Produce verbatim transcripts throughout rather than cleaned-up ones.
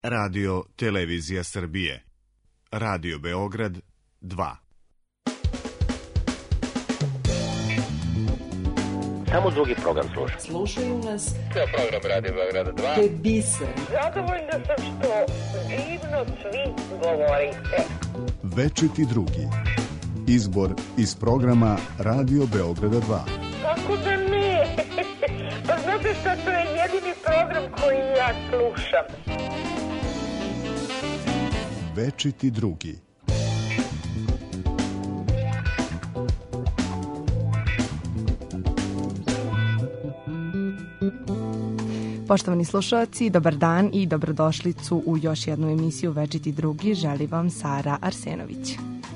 Radio Televizija Srbije. Radio Beograd dva. Samo drugi program sluša. Slušaju nas. To je program Radio Beograd dva. To je biser. Zadovoljna sam što divno svi govorite. Večiti drugi. Izbor iz programa Radio Beograda dva. Kako da ne? Pa znate šta, to je jedini program koji ja slušam. Večiti drugi. Poštovani slušalci, dobar dan i dobrodošlicu u još jednu emisiju Večiti drugi. Želi vam Sara Arsenović.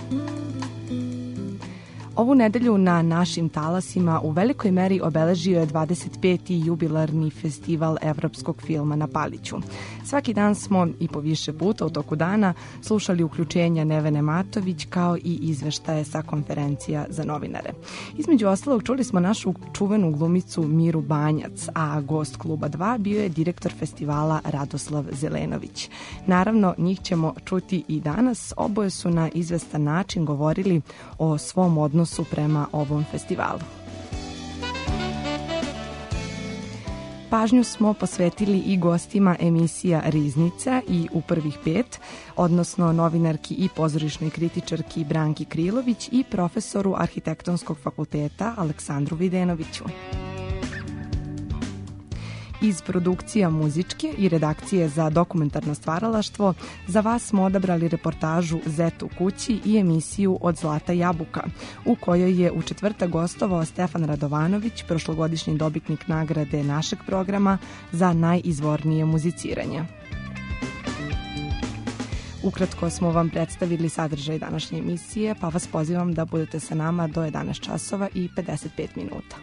Ovu nedelju na našim talasima u velikoj meri obeležio je dvadeset peti jubilarni festival evropskog filma na Paliću. Svaki dan smo i po više puta u toku dana slušali uključenja Nevene Matović kao i izveštaje sa konferencija za novinare. Između ostalog čuli smo našu čuvenu glumicu Miru Banjac, a gost Kluba dva bio je direktor festivala Radoslav Zelenović. Naravno, njih ćemo čuti i danas. Oboje su na izvestan način govorili o svom odnosu prema ovom festivalu. Pažnju smo posvetili i gostima emisija Riznica i U prvih pet, odnosno novinarki i pozorišnoj kritičarki Branki Krilović i profesoru Arhitektonskog fakulteta Aleksandru Videnoviću. Iz produkcija muzičke i redakcije za dokumentarno stvaralaštvo za vas smo odabrali reportažu Zet u kući i emisiju Od zlata jabuka, u kojoj je u četvrtak gostovao Stefan Radovanović, prošlogodišnji dobitnik nagrade našeg programa za najizvornije muziciranje. Ukratko smo vam predstavili sadržaj današnje emisije, pa vas pozivam da budete sa nama do jedanaest časova i pedeset pet minuta.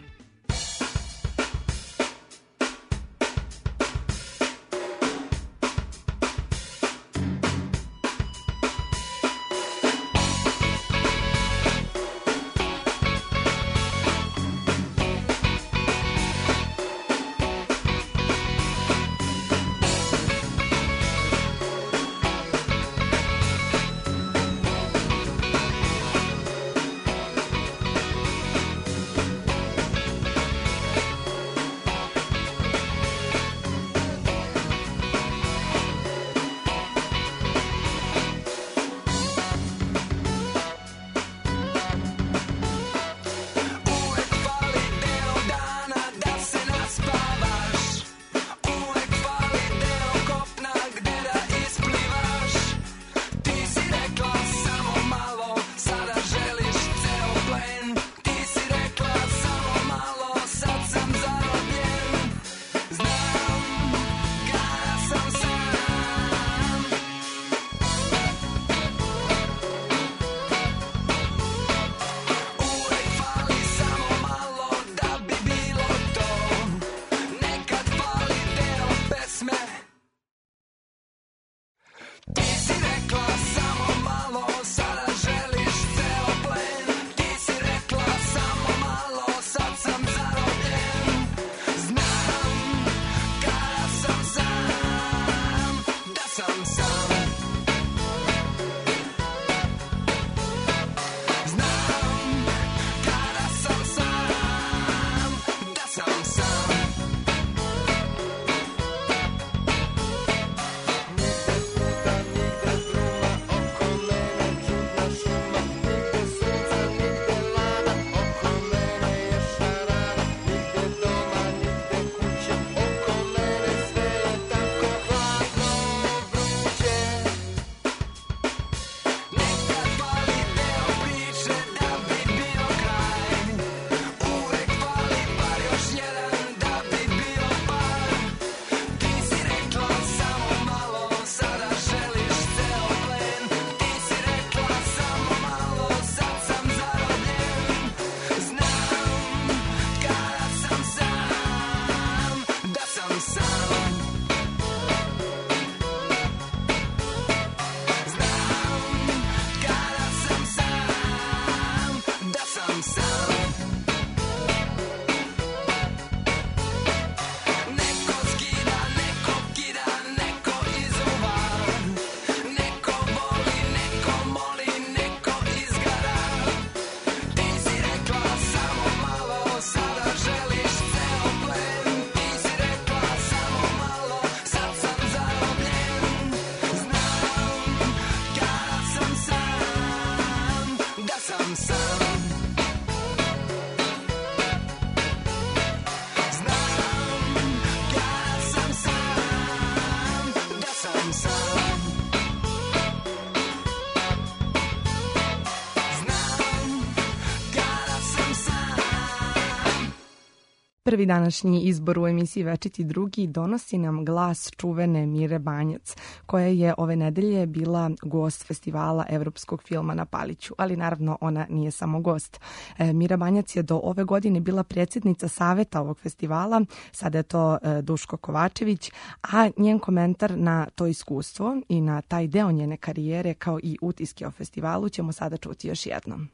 Prvi današnji izbor u emisiji Večiti drugi donosi nam glas čuvene Mire Banjac, koja je ove nedelje bila gost festivala Evropskog filma na Paliću, ali naravno ona nije samo gost. E, Mira Banjac je do ove godine bila predsjednica saveta ovog festivala, sada je to e, Duško Kovačević, a njen komentar na to iskustvo i na taj deo njene karijere kao i utiske o festivalu ćemo sada čuti još jednom.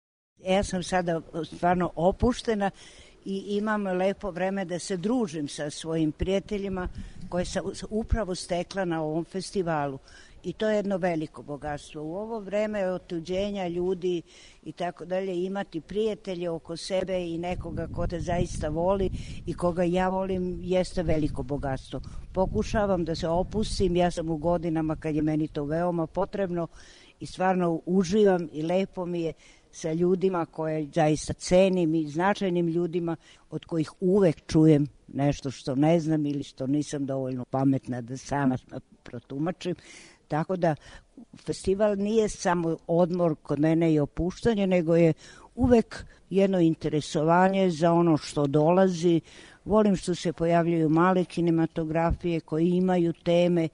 Ja sam sada stvarno opuštena i imam lepo vreme da se družim sa svojim prijateljima koje sam upravo stekla na ovom festivalu. I to je jedno veliko bogatstvo. U ovo vreme otuđenja ljudi i tako dalje, imati prijatelje oko sebe i nekoga ko te zaista voli i koga ja volim jeste veliko bogatstvo. Pokušavam da se opustim, ja sam u godinama kad je meni to veoma potrebno i stvarno uživam i lepo mi je sa ljudima koje zaista cenim i značajnim ljudima od kojih uvek čujem nešto što ne znam ili što nisam dovoljno pametna da sama protumačim. Tako da festival nije samo odmor kod mene i opuštanje, nego je uvek jedno interesovanje za ono što dolazi. Volim što se pojavljaju male kinematografije koji imaju teme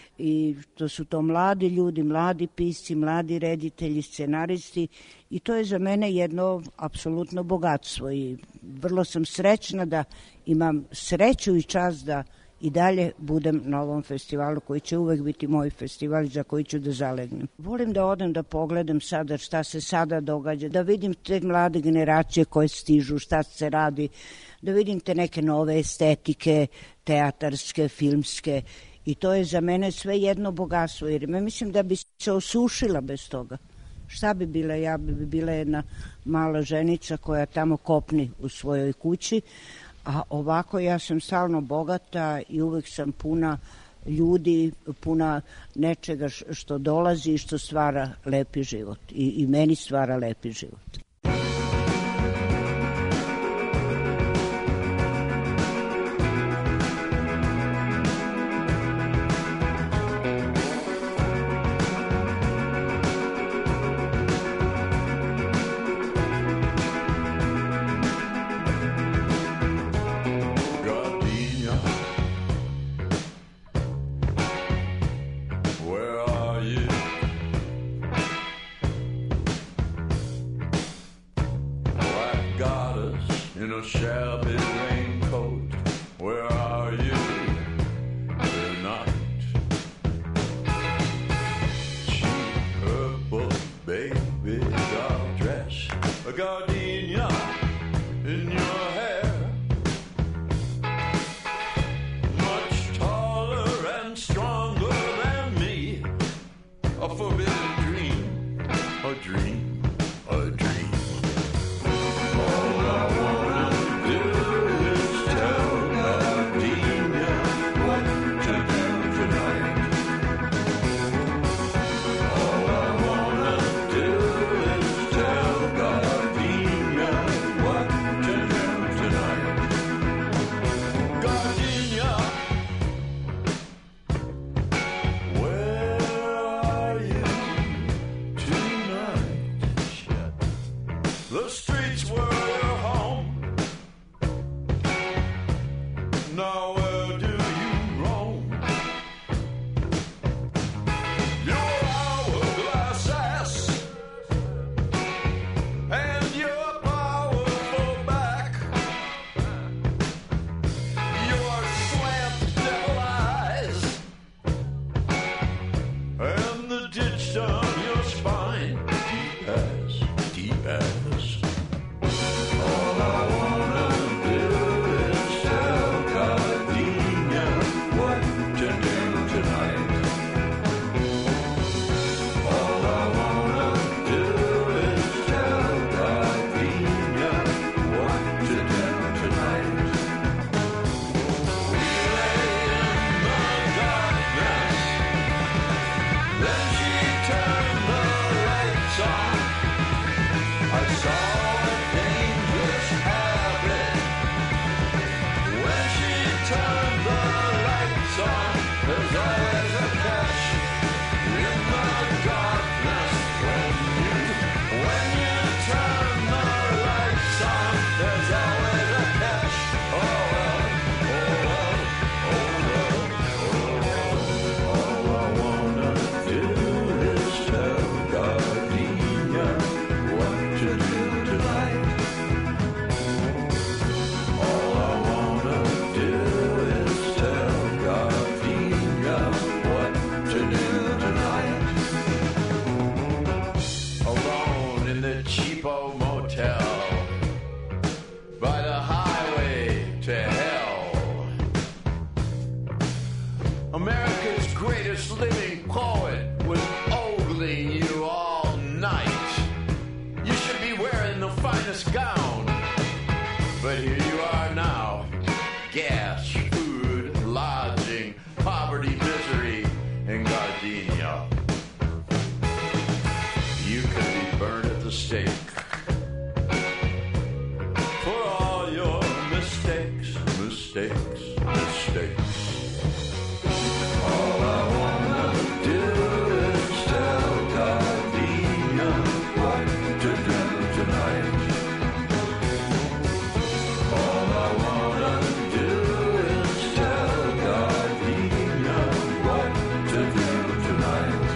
i to su to mladi ljudi, mladi pisci, mladi reditelji, scenaristi i to je za mene jedno apsolutno bogatstvo i vrlo sam srećna da imam sreću i čast da i dalje budem na ovom festivalu koji će uvek biti moj festival za koji ću da zalegnem. Volim da odem da pogledam sada šta se sada događa, da vidim te mlade generacije koje stižu, šta se radi, da vidim te neke nove estetike, teatarske, filmske i to je za mene sve jedno bogatstvo jer me mislim da bi se osušila bez toga. Šta bi bila? Ja bi bila jedna mala ženica koja tamo kopni u svojoj kući, a ovako ja sam stalno bogata i uvek sam puna ljudi, puna nečega što dolazi i što stvara lepi život. I, i meni stvara lepi život. Shabby raincoat, where are you tonight? Cheap purple baby doll dress, a gardenia in your hair, much taller and stronger than me, a forbidden dream, a dream, a dream. Turn greatest living poet was ogling you all night. You should be wearing the finest gown. But here you are now. Gas, food, lodging, poverty, misery, and gardenia. You could be burned at the stake. For all your mistakes, mistakes, mistakes. All I wanna do is tell Gardenia what to do tonight. All I wanna do is tell Gardenia what to do tonight.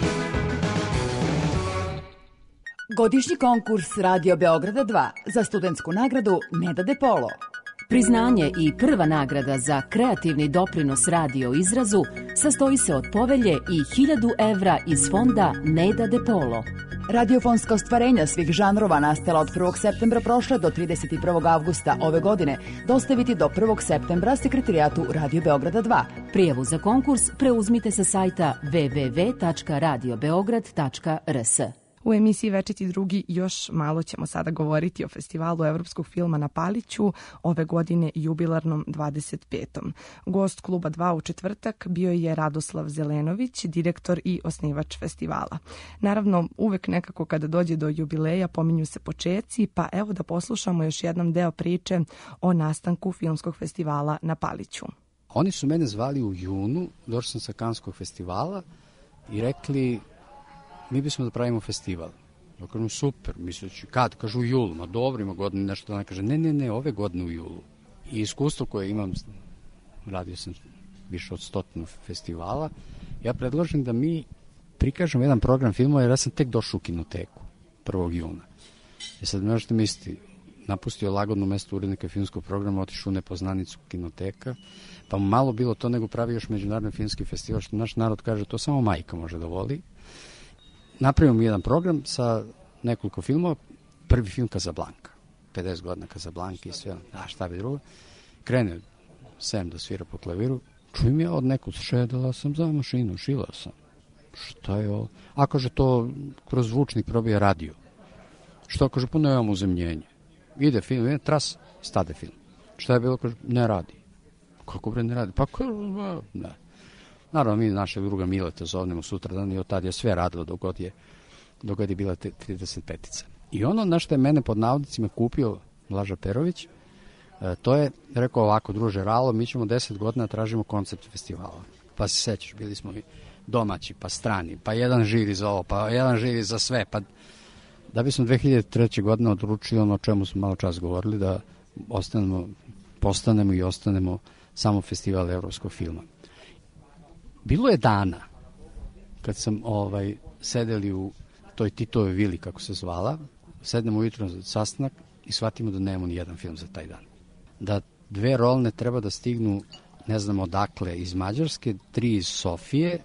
Godišnji konkurs Radio Beograda dva za studentsku nagradu Neda De Polo. Priznanje i prva nagrada za kreativni doprinos radio izrazu sastoji se od povelje i hiljadu evra iz fonda Neda De Polo. Radiofonska ostvarenja svih žanrova nastala od prvog septembra prošle do trideset prvog avgusta ove godine dostaviti do prvog septembra sekretarijatu Radio Beograda dva. Prijavu za konkurs preuzmite sa sajta w w w tačka radio beograd tačka r s. U emisiji Večiti drugi još malo ćemo sada govoriti o festivalu evropskog filma na Paliću, ove godine jubilarnom dvadeset petom. Gost Kluba dva u četvrtak bio je Radoslav Zelenović, direktor i osnivač festivala. Naravno, uvek nekako kada dođe do jubileja pominju se počeci, pa evo da poslušamo još jednom deo priče o nastanku filmskog festivala na Paliću. Oni su mene zvali u junu, došao sam sa Kanskog festivala i rekli mi bismo da pravimo festival. Ja kažem, super, misleći, kad? Kažu u julu, ma dobro, ima godine nešto da ne kaže, ne, ne, ne, ove godine u julu. I iskustvo koje imam, radio sam više od stotinu festivala, ja predložim da mi prikažemo jedan program filmova, jer ja sam tek došao u kinoteku prvog juna. I sad možete misliti, napustio lagodno mesto urednika filmskog programa, otišao u nepoznanicu kinoteka, pa mu malo bilo to nego pravi još međunarodni filmski festival, što naš narod kaže, to samo majka može da voli. Napravimo mi jedan program sa nekoliko filmova. Prvi film Casablanca, pedeset godina Casablanca i sve, a šta bi drugo. Krene Sam da svira po klaviru, čujem ja od nekog, šedala sam za mašinu, šila sam. Šta je ovo? A kaže, to kroz zvučnik probija radio. Što kaže, pa nemam uzemljenje. Ide film, ide tras, stade film. Šta je bilo? Kaže, ne radi. Kako bre ne radi? Pa kaže, ne. Naravno, mi našeg druga Mileta zovnemo sutradan i od tad je sve radilo dok god je, dok god je bila trideset petica. I ono na što je mene pod navodnicima kupio Blaža Perović, e, to je rekao ovako, druže Ralo, mi ćemo deset godina tražimo koncept festivala. Pa se sećaš, bili smo i domaći, pa strani, pa jedan žiri za ovo, pa jedan žiri za sve. Pa da bismo dve hiljade treće. godine odlučili ono o čemu smo malo čas govorili, da ostanemo, postanemo i ostanemo samo festival evropskog filma. Bilo je dana kad sam ovaj sedeli u toj Titovoj vili, kako se zvala, sednemo ujutro za sastanak i shvatimo da nemamo ni jedan film za taj dan. Da dve rolne treba da stignu, ne znam odakle, iz Mađarske, tri iz Sofije,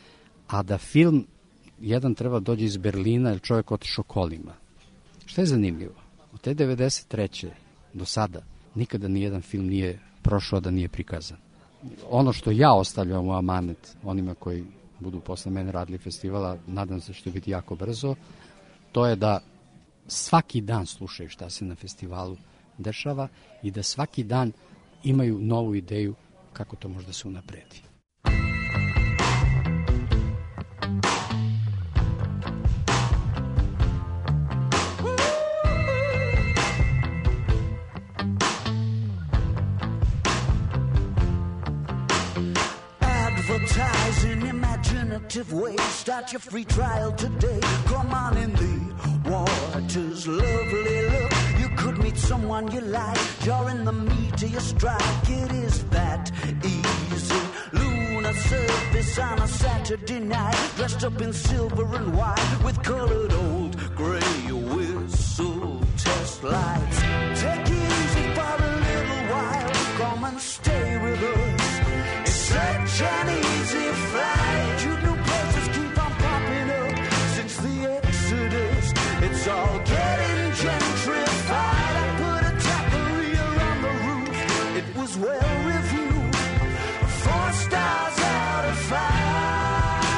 a da film jedan treba dođe iz Berlina, jer čovjek otišao kolima. Što je zanimljivo? Od te devedeset treće do sada nikada nijedan film nije prošao da nije prikazan. Ono što ja ostavljam u amanet onima koji budu posle mene radili festivala, nadam se što će biti jako brzo, to je da svaki dan slušaju šta se na festivalu dešava i da svaki dan imaju novu ideju kako to može da se unapredi. In imaginative ways, start your free trial today. Come on in the waters, lovely look. You could meet someone you like during the meat of your strike. It is that easy. Lunar surface on a Saturday night, dressed up in silver and white with colored old gray whistle test lights. Take it easy for a little while. Come and stay with us. Such an easy flight. You new places keep on popping up since the Exodus. It's all getting gentrified. I put a taqueria on the roof. It was well reviewed. Four stars out of five.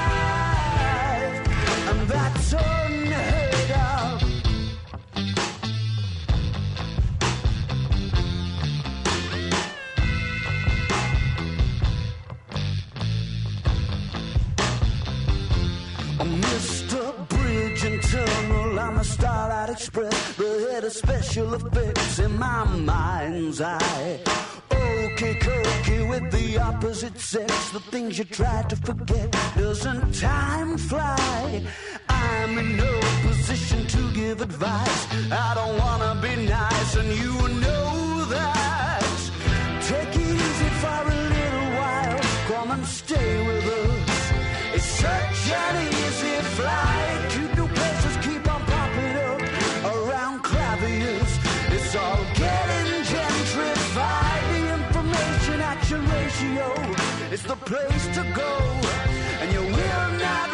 Mister Bridge and Tunnel, I'm a Starlight Express, the head of special effects in my mind's eye. Okay, cokey with the opposite sex, the things you try to forget. Doesn't time fly? I'm in no position to give advice. I don't wanna be nice, and you know that. Take it easy for a little while. Come and stay with us. It's such an easy flight. Cute new places keep on popping up around Clavius. It's all getting gentrified. The information action ratio is the place to go, and you will not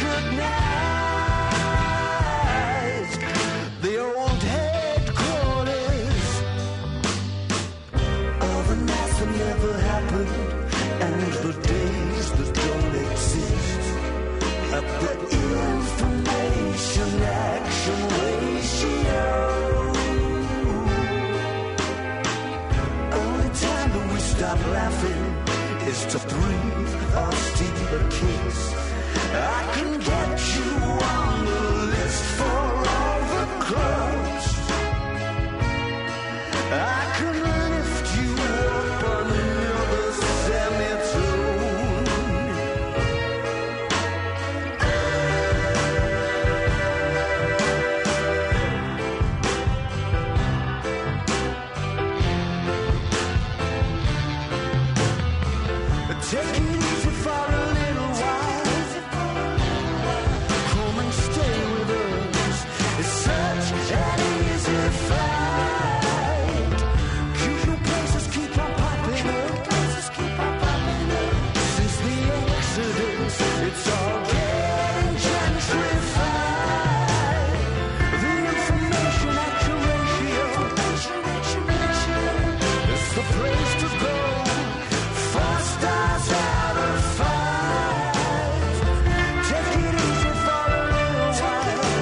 recognize the old headquarters of a nights that never happened and the days that don't exist. At the information action ratio, only time that we stop laughing is to breathe or steal a kiss. I can get you on the list for all the clubs. I can lift you up another semitone. Take it easy for a little while. Come and stay with us. It's such an easy flight. Cute new places keep on popping up. Since the Exodus, it's all getting gentrified. The information action ratio, it's the place to go. Four stars out of five. Take it easy for a little while.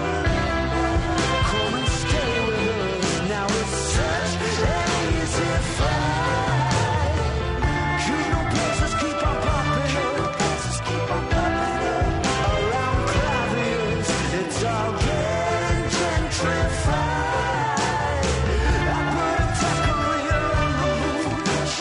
Come and stay with us. Now it's such an easy flight. Cute new places keep on popping up around Clavius. It's all getting gentrified. I put a taqueria on the moon.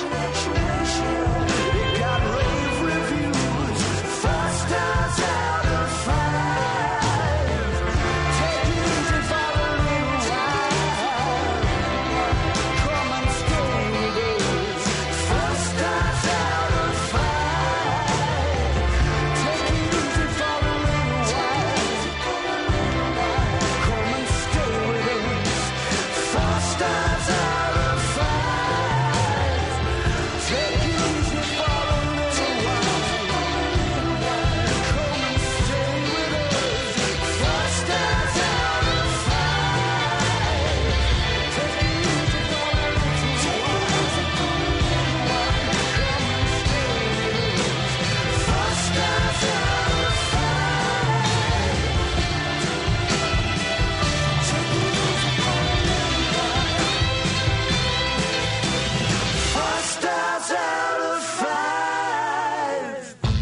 It got rave reviews. Four stars out of five. Take it easy for a little while. Come and stay with us. Four stars out of five. Take it easy for a little while. Come and stay with us. Four stars out of five. Take it easy for a little while. Come and stay with us. Four stars out of five. Take it easy for a little while. Come and stay with us. Four stars out of five. Take it easy for a little while. Four stars out of five.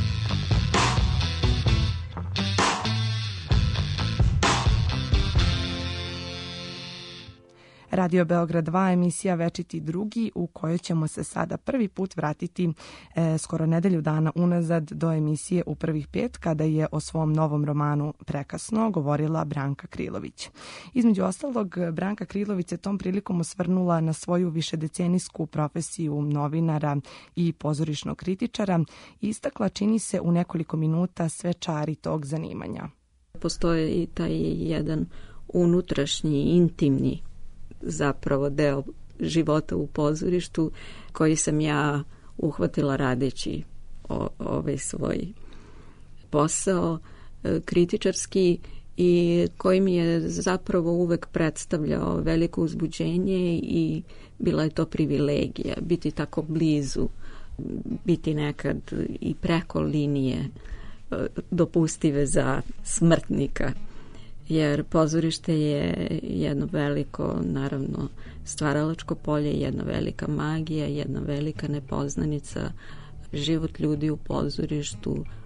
Radio Beograd dva, emisija Večiti drugi, u kojoj ćemo se sada prvi put vratiti e, skoro nedelju dana unazad do emisije U prvih pet, kada je o svom novom romanu Prekasno govorila Branka Krilović. Između ostalog, Branka Krilović se tom prilikom osvrnula na svoju višedecenijsku profesiju novinara i pozorišnog kritičara i istakla, čini se, u nekoliko minuta sve čari tog zanimanja. Postoje i taj jedan unutrašnji, intimni zapravo deo života u pozorištu koji sam ja uhvatila radeći o, ovaj svoj posao e, kritičarski i koji mi je zapravo uvek predstavljao veliko uzbuđenje i bila je to privilegija biti tako blizu, biti nekad i preko linije e, dopustive za smrtnika. Jer pozorište je jedno veliko, naravno, stvaralačko polje, jedna velika magija, jedna velika nepoznanica. Život ljudi u pozorištu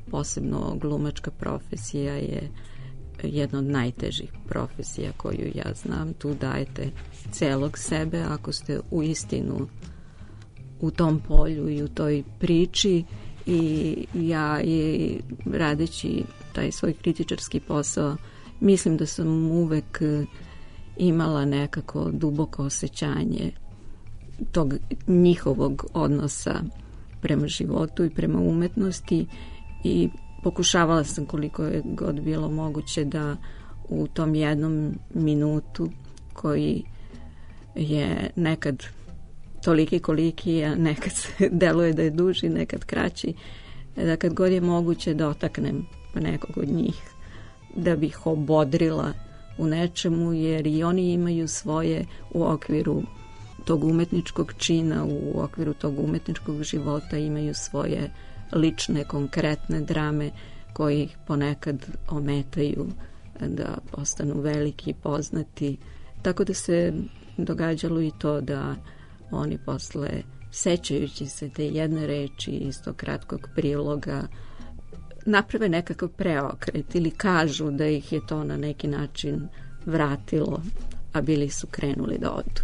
posebno glumačka profesija je jedna od najtežih profesija koju ja znam. Tu dajete celog sebe ako ste u istinu u tom polju i u toj priči, i ja i radeći taj svoj kritičarski posao mislim da sam uvek imala nekako duboko osjećanje tog njihovog odnosa prema životu i prema umetnosti, i pokušavala sam koliko je god bilo moguće da u tom jednom minutu koji je nekad toliki koliki, a nekad se deluje da je duži, nekad kraći, da kad god je moguće dotaknem nekog od njih, da bih obodrila u nečemu, jer i oni imaju svoje u okviru tog umetničkog čina, u okviru tog umetničkog života imaju svoje lične, konkretne drame koji ih ponekad ometaju da postanu veliki i poznati. Tako da se događalo i to da oni posle, sećajući se te jedne reči iz tog kratkog priloga, naprave nekakav preokret ili kažu da ih je to na neki način vratilo, a bili su krenuli da odu.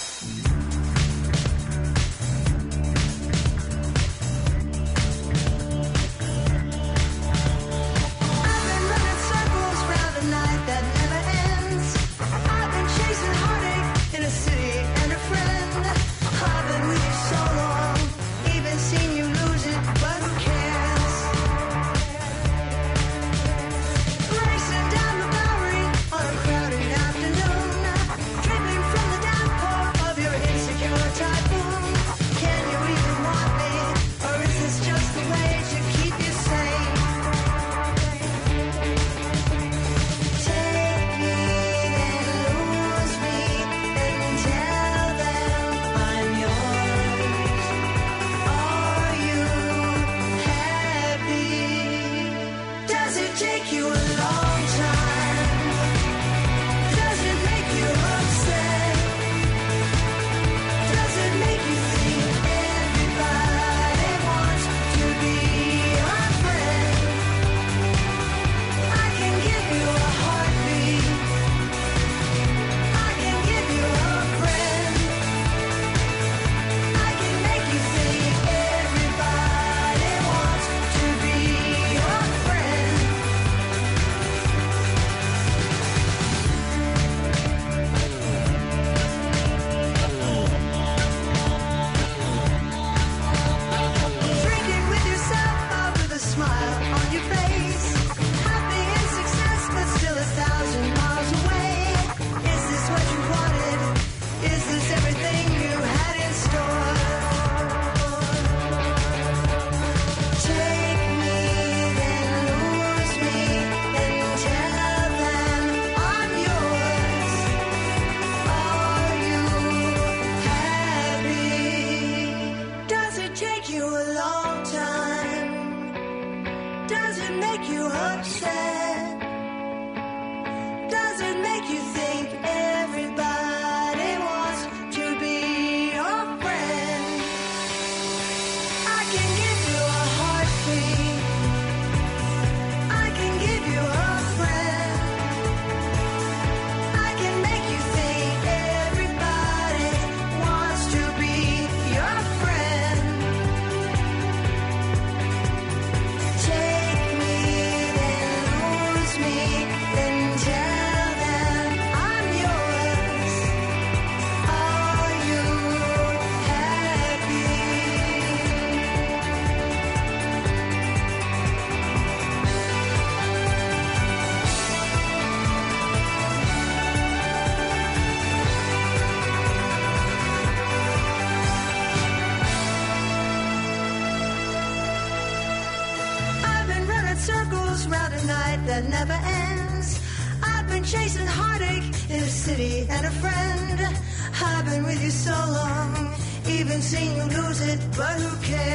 that never ends. I've been chasing heartache in a city and a friend. I've been with you so long, even seen you lose it, but who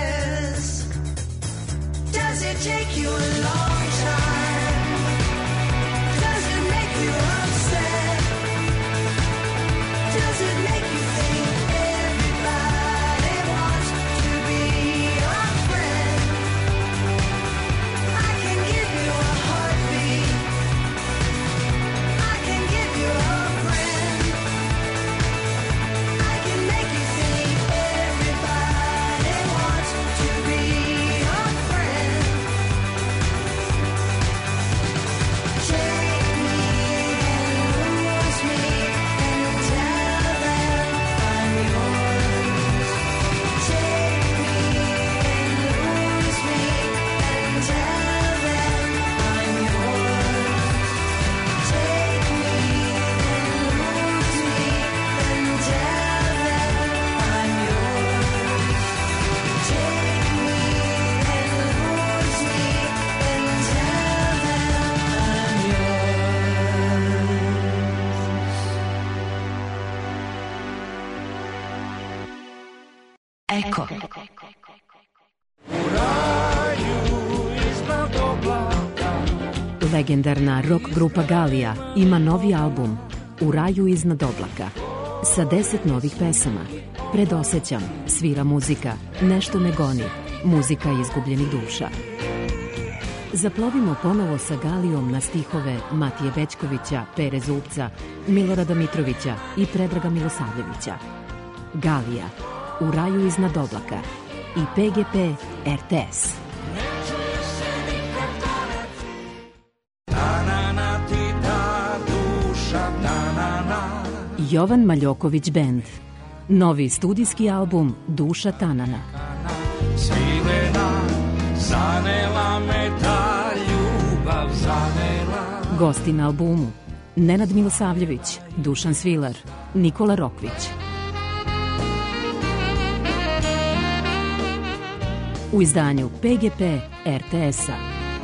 cares? Does it take you a long time? Does it make you upset? Does it make you think everybody wants to be your friend? I Legendarna rock grupa Galija ima novi album U raju iznad oblaka sa deset novih pesama. Predosećam, svira muzika, nešto me goni, muzika izgubljenih duša. Zaplovimo ponovo sa Galijom na stihove Matije Bećkovića, Pere Zupca, Milorada Mitrovića i Predraga Milosavljevića. Galija, U raju iznad oblaka i P G P R T S. Jovan Maljoković Band. Novi studijski album Duša Tanana. Svilena, zanela me ta ljubav, zanela. Gosti na albumu Nenad Milosavljević, Dušan Svilar, Nikola Rokvić. U izdanju P G P R T S-a.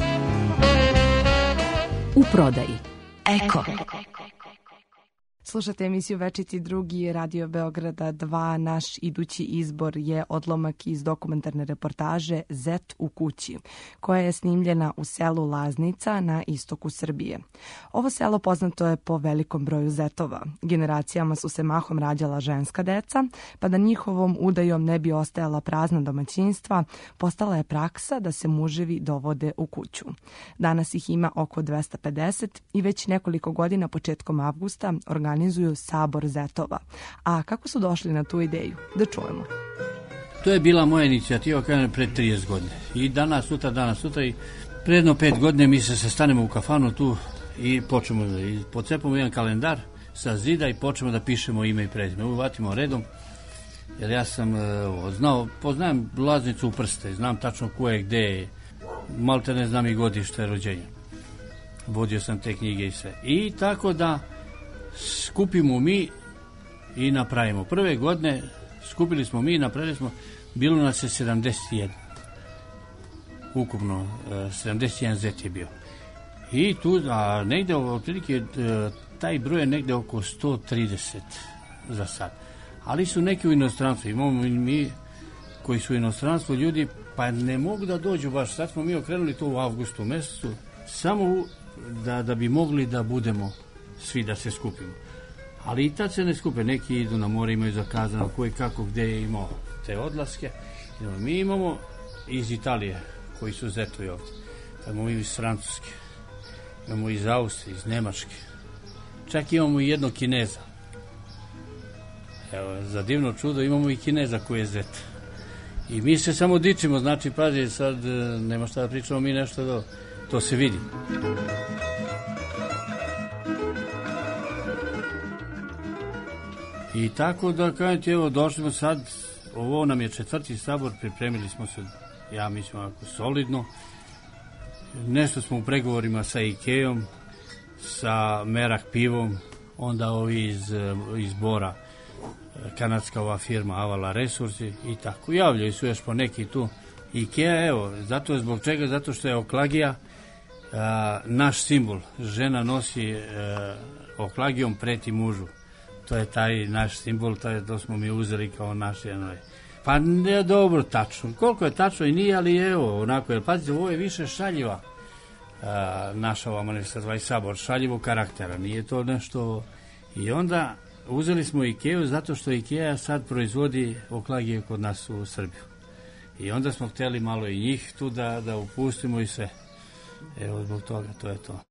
U prodaji Eko. Slušate emisiju Večiti drugi, Radio Beograda dva. Naš idući izbor je odlomak iz dokumentarne reportaže Zet u kući, koja je snimljena u selu Laznica na istoku Srbije. Ovo selo poznato je po velikom broju zetova. Generacijama su se mahom rađala ženska deca, pa da njihovom udajom ne bi ostajala prazna domaćinstva, postala je praksa da se muževi dovode u kuću. Danas ih ima oko dvesta pedeset i već nekoliko godina početkom avgusta organizuju organizuju sabor zetova. A kako su došli na tu ideju? Da čujemo. To je bila moja inicijativa kada je pred trideset godine. I danas, sutra, danas, sutra i predno pet godine mi se sastanemo u kafanu tu i počnemo da pocepamo jedan kalendar sa zida i počnemo da pišemo ime i prezime. Uvatimo redom, jer ja sam o, znao, poznajem Laznicu u prste, znam tačno ko je, gde je, malte ne znam i godište rođenja. Vodio sam te knjige i sve. I tako da skupimo mi i napravimo. Prve godine skupili smo mi i napravili smo, bilo nas je sedamdeset jedan. Ukupno sedamdeset jedan zet je bio. I tu, a negde, otprilike, taj broj je negde oko sto trideset za sad. Ali su neki u inostranstvu. Imamo mi koji su u inostranstvu ljudi, pa ne mogu da dođu baš. Sad smo mi okrenuli to u avgustu mesecu, samo da, da bi mogli da budemo svi da se skupimo. Ali i tad se ne skupe. Neki idu na more, imaju zakazano koji kako gde je imao te odlaske. Mi imamo iz Italije koji su zetovi ovdje. Imamo iz Francuske. Imamo iz Austrije, iz Nemačke. Čak imamo i jednog Kineza. Evo, za divno čudo imamo i Kineza koji je zet. I mi se samo dičimo, znači, pazi, sad nema šta da pričamo, mi nešto do... To se vidi. I tako da, kažem ti, evo, došli smo sad, ovo nam je četvrti sabor, pripremili smo se, ja mislim, ovako solidno. Nešto smo u pregovorima sa Ikeom, sa Merak pivom, onda ovi iz, iz Bora, kanadska ova firma Avala Resursi i tako. Javljaju su još po neki tu. Ikea, evo, zato je zbog čega, zato što je oklagija a, naš simbol. Žena nosi a, oklagijom preti mužu. To je taj naš simbol, to, je, to smo mi uzeli kao naš jednoj. Pa ne dobro tačno. Koliko je tačno i nije, ali evo, onako, jer pazite, ovo je više šaljiva a, naša ova manifestacija, sabor, šaljivog karaktera, nije to nešto. I onda uzeli smo Ikeu zato što Ikea sad proizvodi oklagije kod nas u Srbiju. I onda smo htjeli malo i njih tu da, da upustimo i sve. Evo, zbog toga, to je to.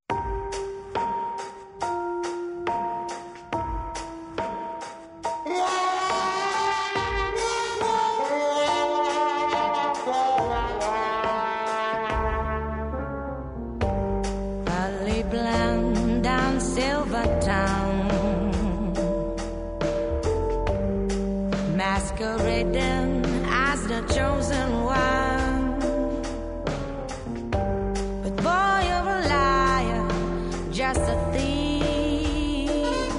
Masquerading as the chosen one, but boy, you're a liar, just a thief.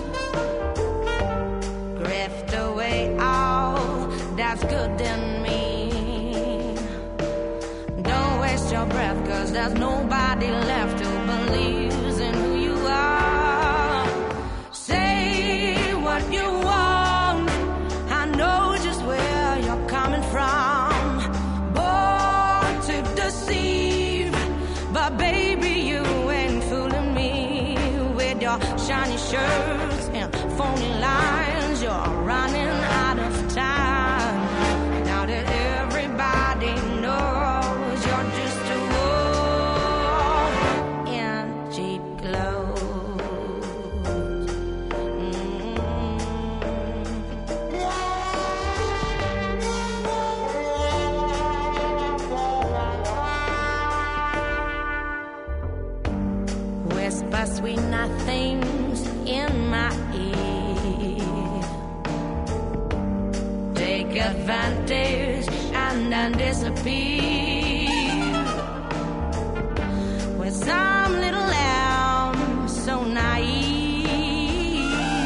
Grift away all that's good in me. Don't waste your breath, cause there's nobody left who believes in who you are. Say what you want, I know just where you're coming from. Born to deceive, but baby, you ain't fool. whisper sweet nothings in my ear. Take advantage and then disappear with some little lamb so naive.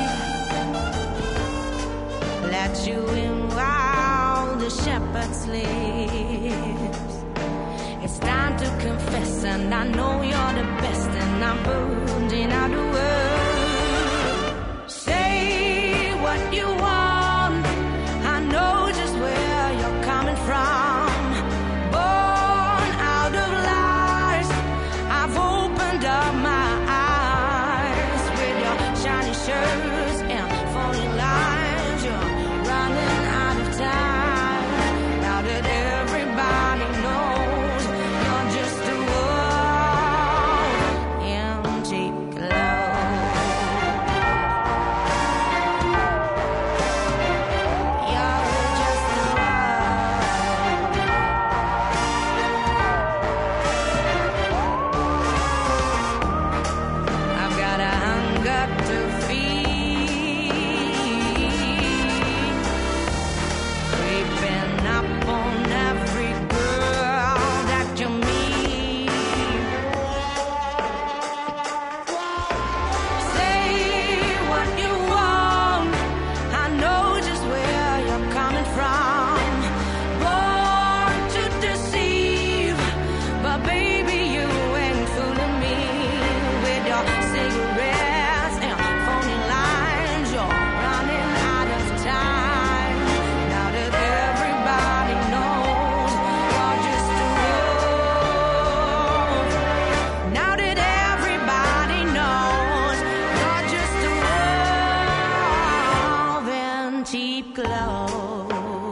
Let you in while the shepherd sleeps. It's time to confess, and I know you're the best, and I'm burning out the world. Say what you want, I know just where you're coming from. Born out of lies, I've opened up my eyes. With your shiny shirts and phony lines, you're running out of time. Now that everybody knows you're just a wolf in cheap clothes. You're just a wolf. I've got a hunger to feed, creeping up on every girl that you meet. Say what you want, I know just where you're coming from. Born to deceive, but baby you ain't fooling me. With your cigarettes and phony lines, you're running out of time. Now that everybody knows you're just a wolf. Now that everybody knows you're just a wolf in cheap clothes.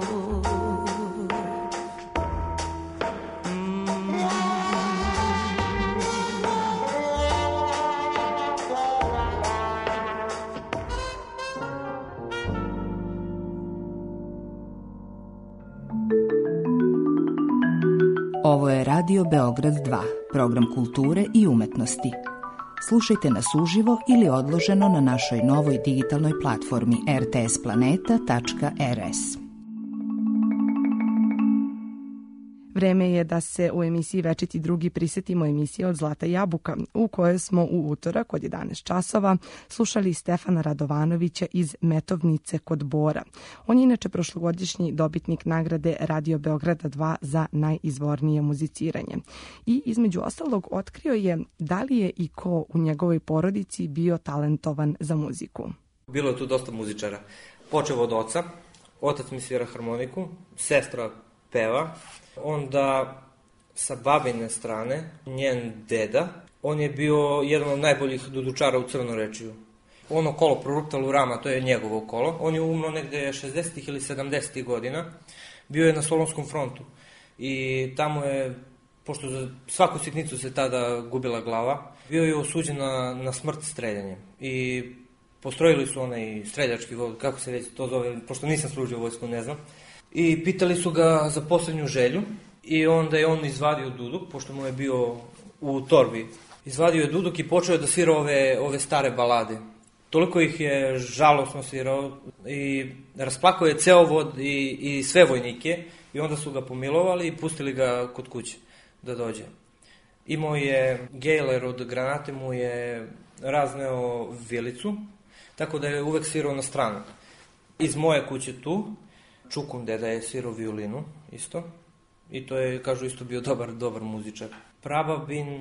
Ovo je Radio Beograd dva, program kulture i umetnosti. Slušajte nas uživo ili odloženo na našoj novoj digitalnoj platformi r t s planeta tačka r s. Vreme je da se u emisiji Večiti drugi prisetimo emisije od Zlata jabuka, u kojoj smo u utorak od jedanaest časova slušali Stefana Radovanovića iz Metovnice kod Bora. On je inače prošlogodišnji dobitnik nagrade Radio Beograda dva za najizvornije muziciranje. I između ostalog otkrio je da li je i ko u njegovoj porodici bio talentovan za muziku. Bilo je tu dosta muzičara. Počeo od oca, otac mi svira harmoniku, sestra peva, onda sa babine strane, njen deda, on je bio jedan od najboljih dudučara u Crnorečiju. Ono kolo Proruptalu Rama, to je njegovo kolo. On je umro negde šezdesetih ili sedamdesetih godina. Bio je na Solonskom frontu. I tamo je, pošto za svaku sitnicu se tada gubila glava, bio je osuđen na, na smrt streljanjem. I postrojili su onaj streljački vod, kako se već to zove, pošto nisam služio vojsku, ne znam. I pitali su ga za posljednju želju i onda je on izvadio duduk, pošto mu je bio u torbi. Izvadio je duduk i počeo da svira ove, ove stare balade. Toliko ih je žalosno svirao i rasplakao je ceo vod i, i sve vojnike i onda su ga pomilovali i pustili ga kod kuće da dođe. Imao je gejler od granate, mu je razneo vilicu, tako da je uvek svirao na stranu. Iz moje kuće tu, Čukun deda je svirao violinu isto i to je, kažu, isto bio dobar, dobar muzičar. Prababin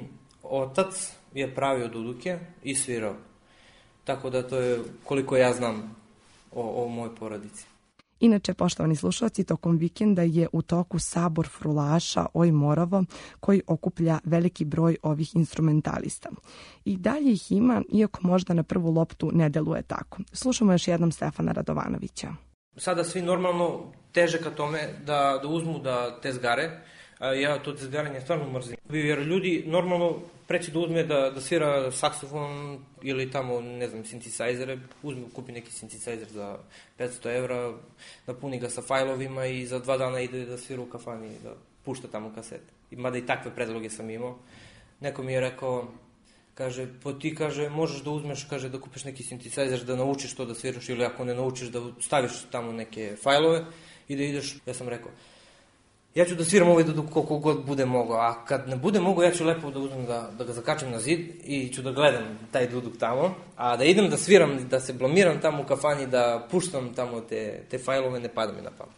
otac je pravio duduke i svirao. Tako da to je koliko ja znam o, o mojoj porodici. Inače, poštovani slušalci, tokom vikenda je u toku sabor frulaša Oj Morovo, koji okuplja veliki broj ovih instrumentalista. I dalje ih ima, iako možda na prvu loptu ne deluje tako. Slušamo još jednom Stefana Radovanovića. Sada svi normalno teže ka tome da, da uzmu da tezgare, a ja to tezgarenje stvarno mrzim. Jer ljudi normalno preći da uzme da, da svira saksofon ili tamo, ne znam, synthesizere, uzme, kupi neki synthesizer za petsto evra, napuni ga sa fajlovima i za dva dana ide da svira u kafani, da pušta tamo kasete. I mada i takve predloge sam imao. Neko mi je rekao, Kaže, po ti, kaže, možeš da uzmeš, kaže, da kupiš neki synthesizer, da naučiš to da sviraš, ili ako ne naučiš, da staviš tamo neke fajlove i da ideš. Ja sam rekao, ja ću da sviram ovaj duduk koliko god bude mogao, a kad ne bude mogao, ja ću lepo da uzmem da, da ga zakačem na zid i ću da gledam taj duduk tamo, a da idem da sviram, da se blamiram tamo u kafani, da puštam tamo te, te fajlove, ne pada mi na pamet.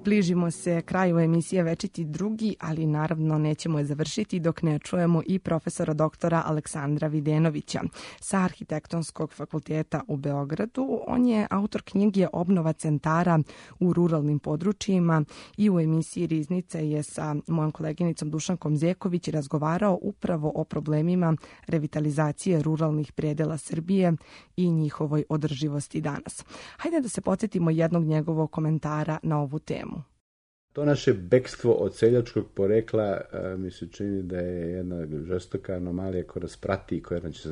Bližimo se kraju emisije Večiti drugi, ali naravno nećemo je završiti dok ne čujemo i profesora doktora Aleksandra Videnovića sa Arhitektonskog fakulteta u Beogradu. On je autor knjige Obnova centara u ruralnim područjima i u emisiji Riznice je sa mojom koleginicom Dušankom Zeković razgovarao upravo o problemima revitalizacije ruralnih predela Srbije i njihovoj održivosti danas. Hajde da se podsjetimo jednog njegovog komentara na ovu temu. To naše bekstvo od seljačkog porekla mi se čini da je jedna žestoka anomalija koja nas prati i koja nas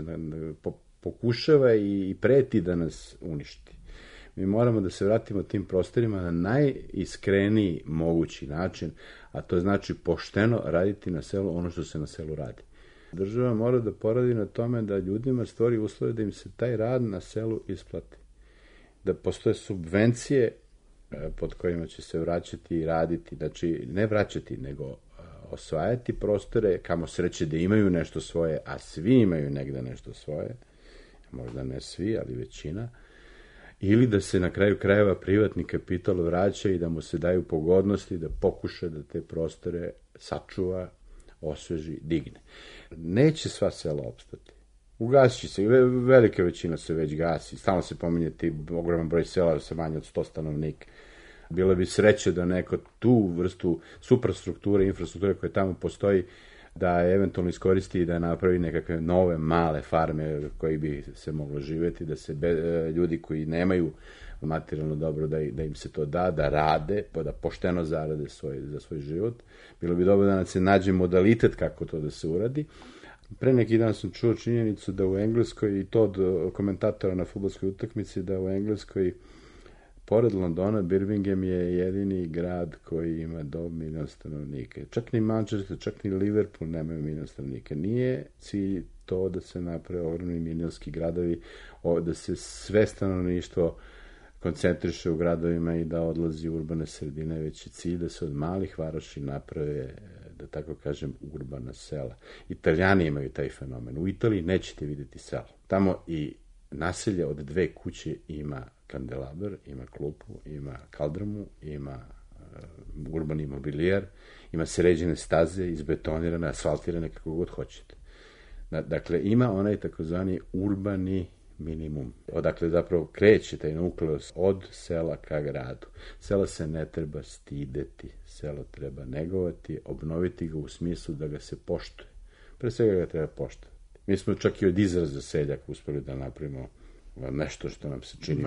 pokušava i preti da nas uništi. Mi moramo da se vratimo tim prostorima na najiskreniji mogući način, a to znači pošteno raditi na selu ono što se na selu radi. Država mora da poradi na tome da ljudima stvori uslove da im se taj rad na selu isplati. Da postoje subvencije pod kojima će se vraćati i raditi, znači ne vraćati, nego osvajati prostore, kamo sreće da imaju nešto svoje, a svi imaju negde nešto svoje, možda ne svi, ali većina, ili da se na kraju krajeva privatni kapital vraća i da mu se daju pogodnosti da pokuša da te prostore sačuva, osveži, digne. Neće sva sela opstati. Ugasit će se, velika većina se već gasi, stalno se pominje ti ogroman broj sela sa manje od sto stanovnika. Bilo bi sreće da neko tu vrstu suprastrukture, infrastrukture koje tamo postoji, da eventualno iskoristi i da napravi nekakve nove male farme koji bi se moglo živjeti, da se be, ljudi koji nemaju materijalno dobro da, da im se to da, da rade, da pošteno zarade svoj, za svoj život. Bilo bi dobro da nam se nađe modalitet kako to da se uradi. Pre neki dan sam čuo činjenicu da u Engleskoj, i to od komentatora na fudbalskoj utakmici, da u Engleskoj, pored Londona, Birmingham je jedini grad koji ima do milion stanovnika. Čak ni Manchester, čak ni Liverpool nemaju milion stanovnika. Nije cilj to da se naprave ogromni milionski gradovi, da se sve stanovništvo koncentriše u gradovima i da odlazi u urbane sredine, već je cilj da se od malih varoši naprave, da tako kažem, urbana sela. Italijani imaju taj fenomen. U Italiji nećete vidjeti selo. Tamo i naselje od dve kuće ima kandelaber, ima klupu, ima kaldrmu, ima uh, urbani mobilijar, ima sređene staze, izbetonirane, asfaltirane, kako god hoćete. Da, dakle, ima onaj takozvani urbani minimum. Odakle zapravo kreće taj nukleus od sela ka gradu. Sela se ne treba stideti, selo treba negovati, obnoviti ga u smislu da ga se poštuje. Pre svega ga treba poštovati. Mi smo čak i od izraza seljak uspeli da napravimo nešto što nam se čini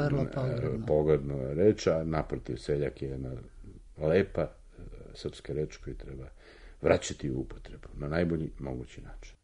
pogodno reč, a naprotiv seljak je jedna lepa srpska reč koju treba vraćati u upotrebu na najbolji mogući način.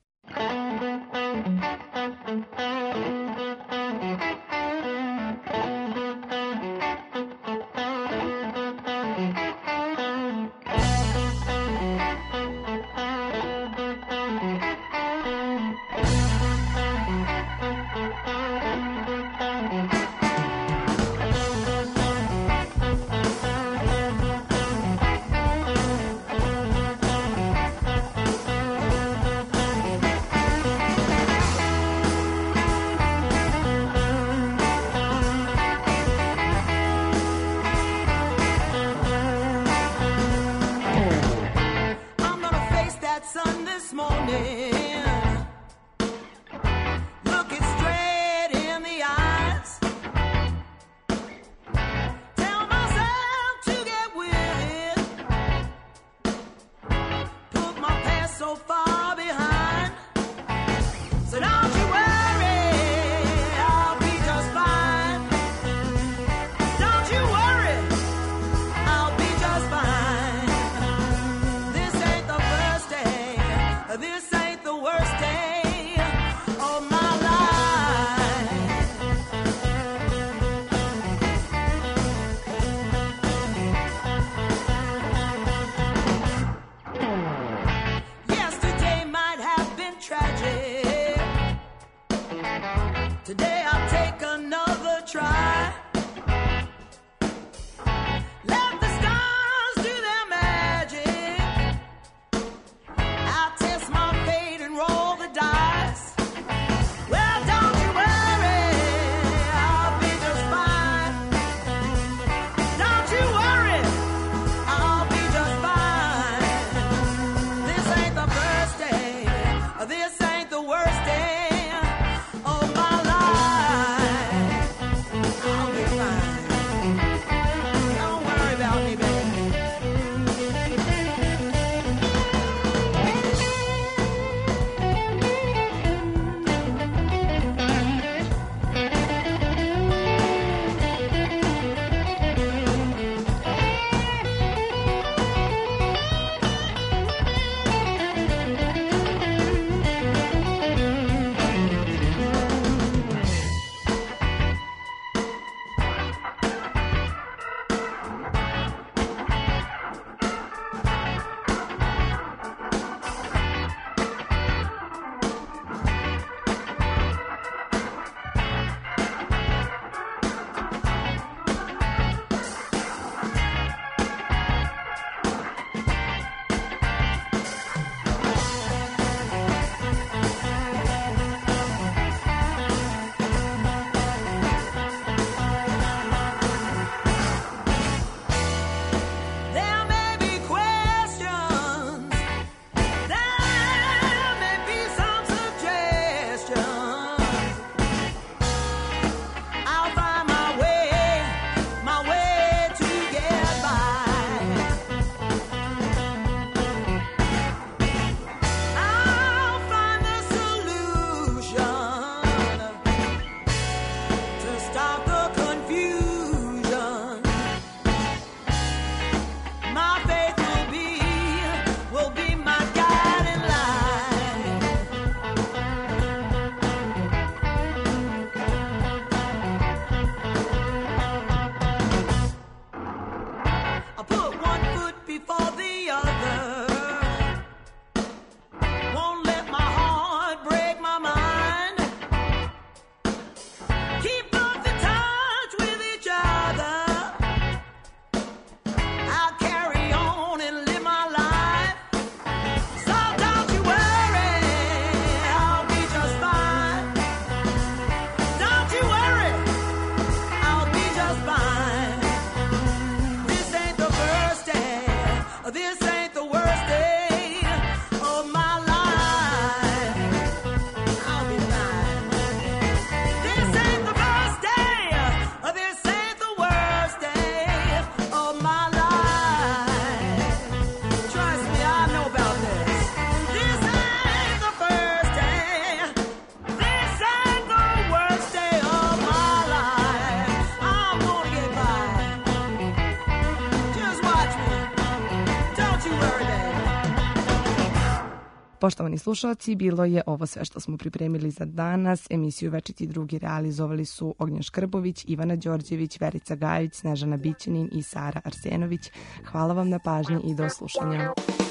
Poštovani slušalci, bilo je ovo sve što smo pripremili za danas. Emisiju Večiti drugi realizovali su Ognjen Škrbović, Ivana Đorđević, Verica Gajić, Snežana Bićanin i Sara Arsenović. Hvala vam na pažnji i do slušanja.